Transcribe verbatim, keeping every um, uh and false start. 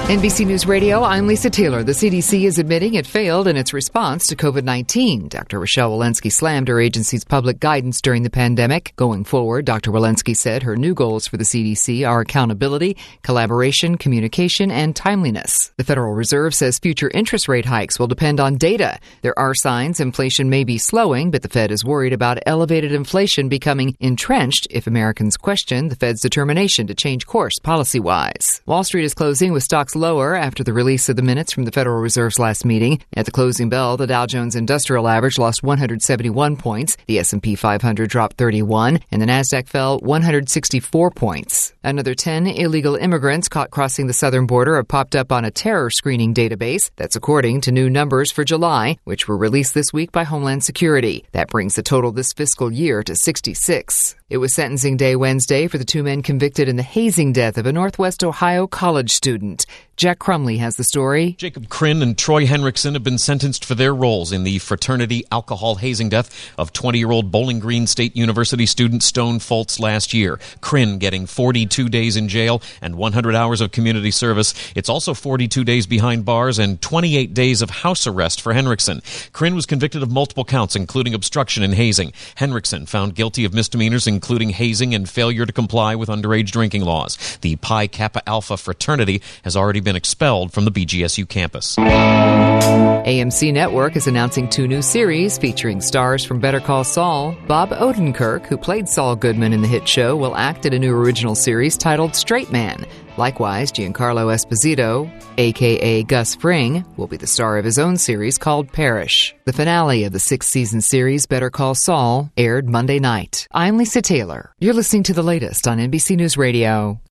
N B C News Radio, I'm Lisa Taylor. The C D C is admitting it failed in its response to covid nineteen. Doctor Rochelle Walensky slammed her agency's public guidance during the pandemic. Going forward, Doctor Walensky said her new goals for the C D C are accountability, collaboration, communication, and timeliness. The Federal Reserve says future interest rate hikes will depend on data. There are signs inflation may be slowing, but the Fed is worried about elevated inflation becoming entrenched if Americans question the Fed's determination to change course policy-wise. Wall Street is closing with stocks lower after the release of the minutes from the Federal Reserve's last meeting. At the closing bell, the Dow Jones Industrial Average lost one hundred seventy-one points, the S and P five hundred dropped thirty-one, and the Nasdaq fell one hundred sixty-four points. Another ten illegal immigrants caught crossing the southern border have popped up on a terror screening database. That's according to new numbers for July, which were released this week by Homeland Security. That brings the total this fiscal year to sixty-six. It was sentencing day Wednesday for the two men convicted in the hazing death of a Northwest Ohio college student. Jack Crumley has the story. Jacob Kryn and Troy Henriksen have been sentenced for their roles in the fraternity alcohol hazing death of twenty-year-old Bowling Green State University student Stone Foltz last year. Kryn getting forty-two days in jail and one hundred hours of community service. It's also forty-two days behind bars and twenty-eight days of house arrest for Henriksen. Kryn was convicted of multiple counts, including obstruction and hazing. Henriksen found guilty of misdemeanors, including hazing and failure to comply with underage drinking laws. The Pi Kappa Alpha fraternity has already been expelled from the B G S U campus. A M C Network is announcing two new series featuring stars from Better Call Saul. Bob Odenkirk, who played Saul Goodman in the hit show, will act in a new original series titled Straight Man. Likewise, Giancarlo Esposito, a k a. Gus Fring, will be the star of his own series called Parish. The finale of the sixth-season series, Better Call Saul, aired Monday night. I'm Lisa Taylor. You're listening to the latest on N B C News Radio.